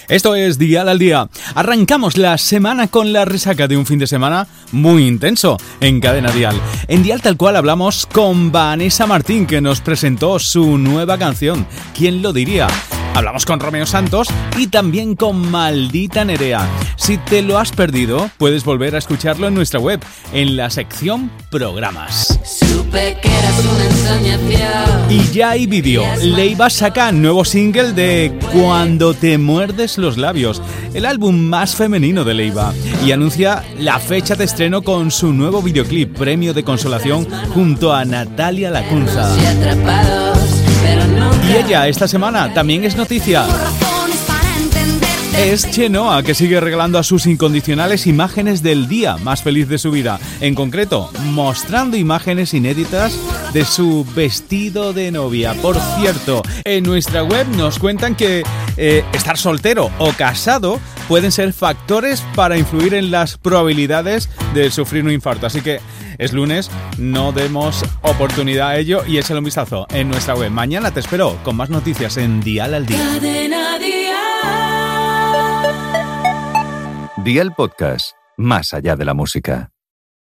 Esto es Dial al Día. Arrancamos la semana con la resaca de un fin de semana muy intenso en Cadena Dial. En Dial Tal Cual hablamos con Vanessa Martín, que nos presentó su nueva canción, ¿Quién lo diría? Hablamos con Romeo Santos y también con Maldita Nerea. Si te lo has perdido, puedes volver a escucharlo en nuestra web, en la sección Programas. Supe que eras una ensoñación. Y ya hay vídeo. Leiva saca nuevo single de Cuando te muerdes los labios, el álbum más femenino de Leiva, y anuncia la fecha de estreno con su nuevo videoclip, Premio de Consolación, junto a Natalia Lacunza. Y ella esta semana también es noticia. Es Chenoa, que sigue regalando a sus incondicionales imágenes del día más feliz de su vida. En concreto, mostrando imágenes inéditas de su vestido de novia. Por cierto, en nuestra web nos cuentan que estar soltero o casado pueden ser factores para influir en las probabilidades de sufrir un infarto. Así que es lunes, no demos oportunidad a ello y échale un vistazo en nuestra web. Mañana te espero con más noticias en Dial al Día. Dial Podcast, más allá de la música.